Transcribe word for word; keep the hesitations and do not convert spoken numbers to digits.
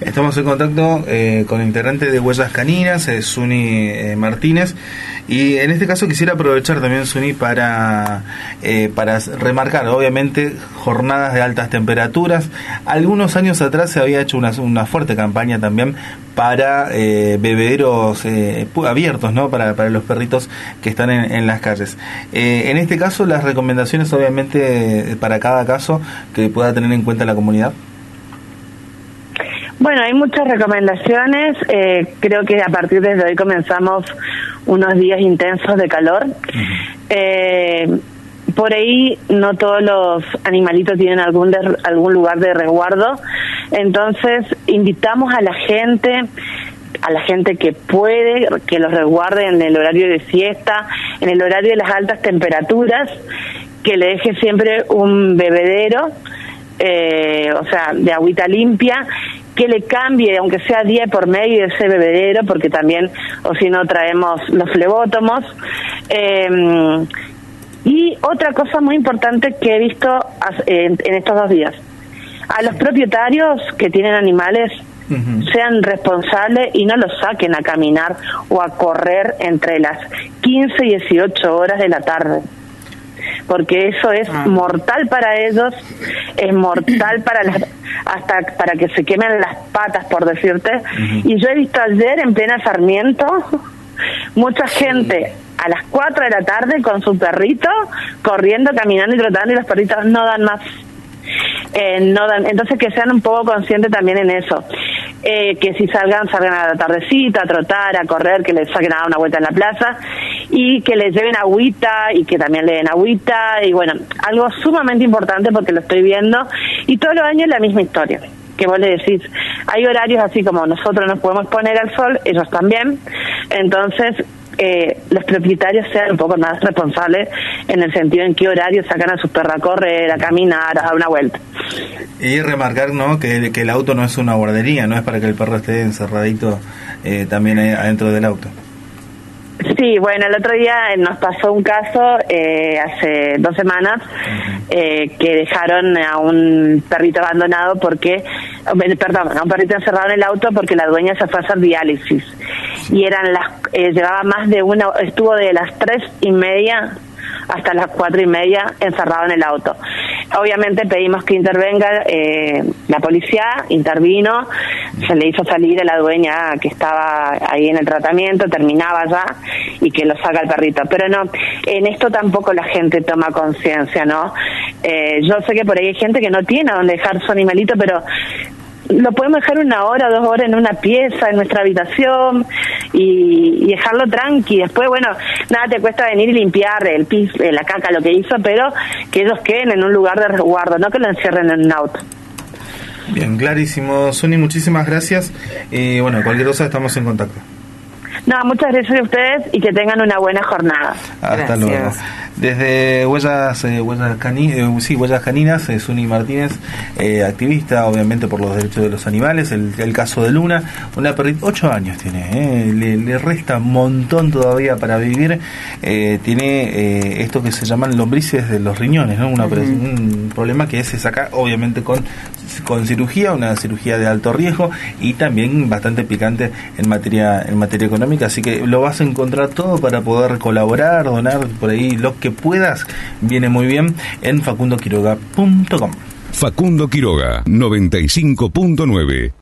Estamos en contacto eh, con el integrante de Huellas Caninas, eh, Suni eh, Martínez, y en este caso quisiera aprovechar también, Suni, para, eh, para remarcar, obviamente, jornadas de altas temperaturas. Algunos años atrás se había hecho una, una fuerte campaña también para eh, bebederos eh, abiertos, ¿no? Para, para los perritos que están en, en las calles. Eh, en este caso, las recomendaciones, obviamente, para cada caso que pueda tener en cuenta la comunidad. Bueno, hay muchas recomendaciones. Eh, creo que a partir de hoy comenzamos unos días intensos de calor. Uh-huh. Eh, por ahí no todos los animalitos tienen algún de, algún lugar de resguardo. Entonces, invitamos a la gente, a la gente que puede, que los resguarde en el horario de siesta, en el horario de las altas temperaturas, que le deje siempre un bebedero, eh, o sea, de agüita limpia, que le cambie, aunque sea día por medio de ese bebedero, porque también, o si no, traemos los flebótomos. Eh, y otra cosa muy importante que he visto en, en estos dos días, a los propietarios que tienen animales, uh-huh, sean responsables y no los saquen a caminar o a correr entre las quince y dieciocho horas de la tarde, porque eso es ah. mortal para ellos, es mortal para las, hasta para que se quemen las patas, por decirte. Uh-huh. Y yo he visto ayer en plena Sarmiento mucha gente a las cuatro de la tarde con su perrito corriendo, caminando y trotando, y los perritos no dan más. Eh, no dan, entonces que sean un poco conscientes también en eso, eh, que si salgan, salgan a la tardecita, a trotar, a correr, que les saquen a dar una vuelta en la plaza y que les lleven agüita y que también le den agüita. Y bueno, algo sumamente importante porque lo estoy viendo y todos los años es la misma historia, que vos le decís, hay horarios así como nosotros nos podemos poner al sol, ellos también. Entonces eh, los propietarios sean un poco más responsables en el sentido en qué horario sacan a sus perros a correr, a caminar, a dar una vuelta. Y remarcar, ¿no?, que, que el auto no es una guardería, no es para que el perro esté encerradito eh, también adentro del auto. Sí, bueno, el otro día nos pasó un caso, eh, hace dos semanas, uh-huh, eh, que dejaron a un perrito abandonado porque, perdón, a un perrito encerrado en el auto porque la dueña se fue a hacer diálisis. Y eran las, eh, llevaba más de una, estuvo de las tres y media hasta las cuatro y media encerrado en el auto. Obviamente pedimos que intervenga eh, la policía, intervino, se le hizo salir a la dueña que estaba ahí en el tratamiento, terminaba ya, y que lo saca el perrito. Pero no, en esto tampoco la gente toma conciencia, ¿no? Eh, yo sé que por ahí hay gente que no tiene a dónde dejar su animalito, pero lo podemos dejar una hora, dos horas en una pieza, en nuestra habitación, y, y dejarlo tranqui. Después, bueno, nada te cuesta venir y limpiar el pis, la caca, lo que hizo, pero que ellos queden en un lugar de resguardo, no que lo encierren en un auto. Bien, clarísimo, Suni, muchísimas gracias. Y eh, bueno, cualquier cosa estamos en contacto. No, muchas gracias a ustedes y que tengan una buena jornada. Hasta Gracias. luego. Desde Huellas, eh, Huellas, Cani, eh, sí, Huellas Caninas, eh, Suni Martínez, eh, activista obviamente por los derechos de los animales. El, el caso de Luna, una perrita, ocho años tiene, eh, le, le resta un montón todavía para vivir. Eh, tiene eh, esto que se llaman lombrices de los riñones, ¿no? Una, uh-huh, un problema que se saca obviamente con, con cirugía, una cirugía de alto riesgo y también bastante picante en materia, en materia económica. Así que lo vas a encontrar todo para poder colaborar, donar por ahí lo que puedas, viene muy bien en facundo quiroga punto com. Facundo Quiroga, noventa y cinco punto nueve.